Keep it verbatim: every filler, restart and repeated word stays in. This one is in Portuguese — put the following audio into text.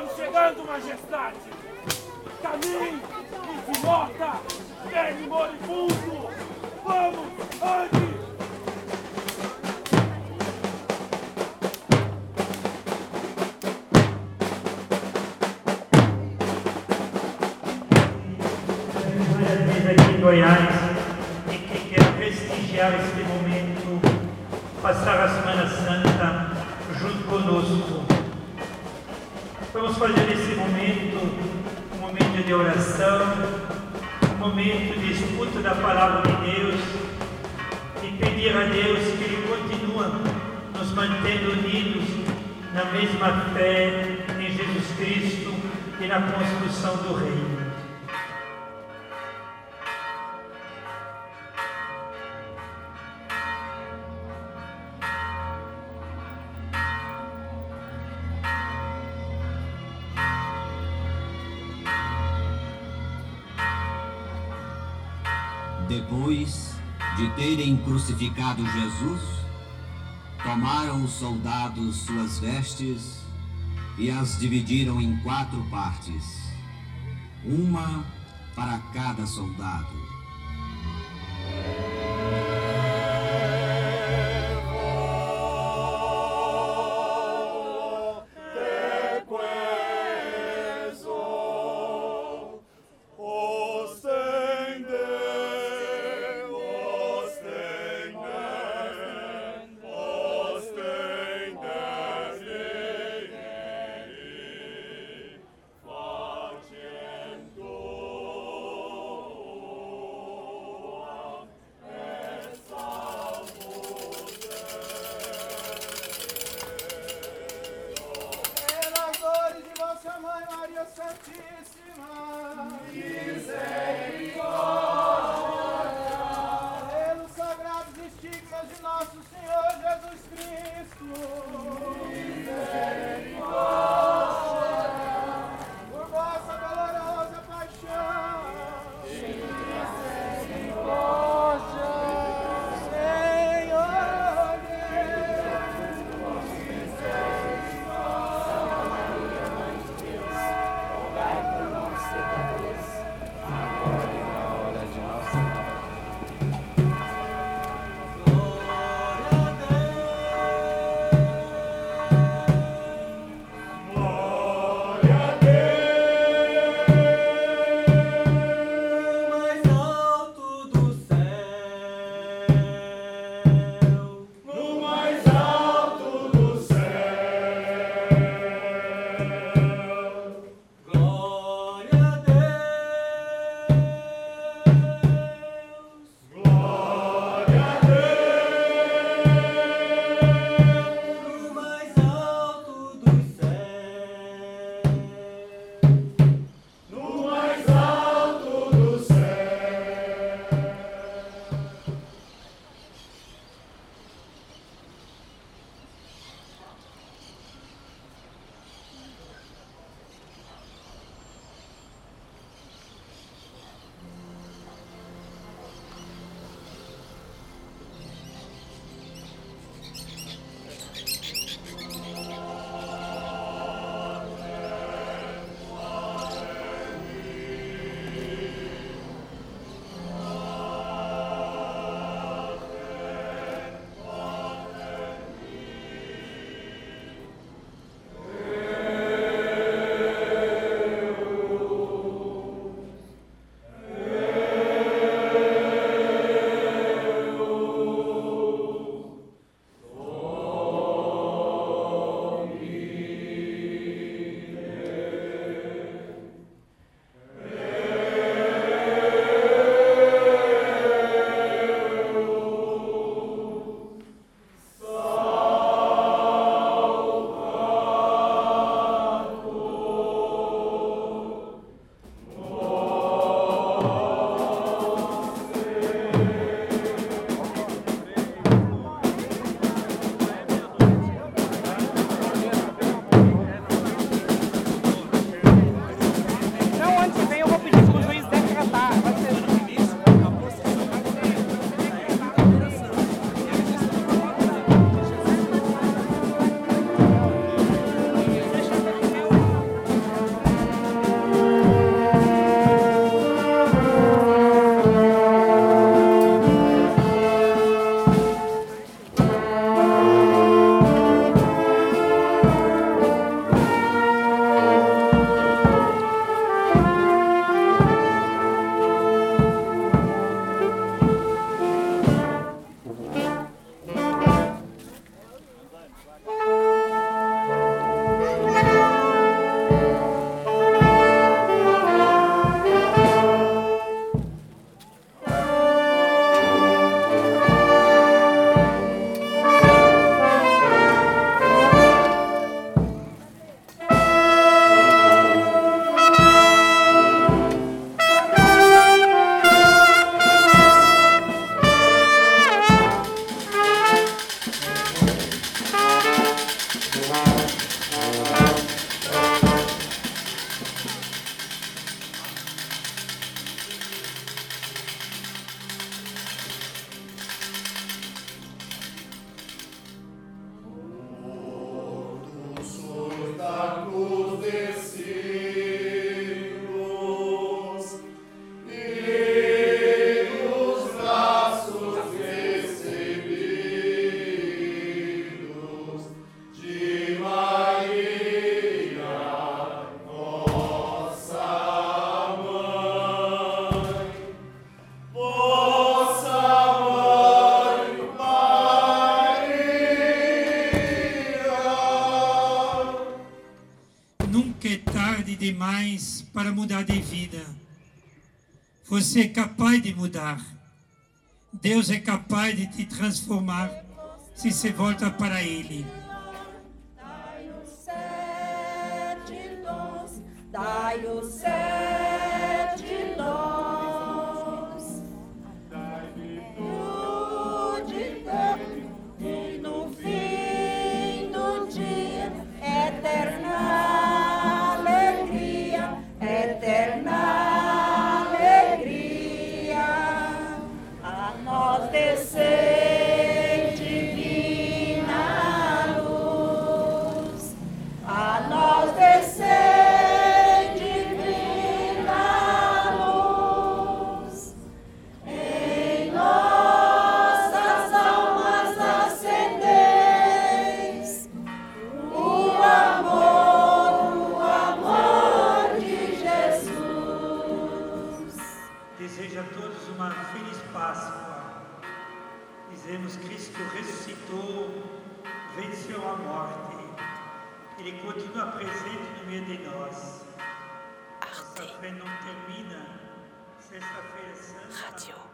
Estamos chegando, majestade! Caminhe, idiota! Verme moribundo! Vamos, ande! Aqui em Goiás, e que quer prestigiar este momento, passar a Semana Santa junto conosco. Vamos fazer esse momento um momento de oração, um momento de escuta da Palavra de Deus e pedir a Deus que Ele continue nos mantendo unidos na mesma fé em Jesus Cristo e na construção do Reino. Depois de terem crucificado Jesus, tomaram os soldados suas vestes e as dividiram em quatro partes, uma para cada soldado. Nunca é tarde demais para mudar de vida. Você é capaz de mudar. Deus é capaz de te transformar se você volta para Ele. Dai-nos sete dons, dai-nos sete dons. Dai virtude e no fim do dia, eterna alegria, eterna alegria. A nós descer divina luz, a nós descer divina luz, em nossas almas acendeis o amor, o amor de Jesus. Desejo a todos uma feliz Páscoa. Dizemos: Cristo ressuscitou, venceu a morte. Ele continua presente no meio de nós. Nossa fé não termina. Sexta-feira Santa.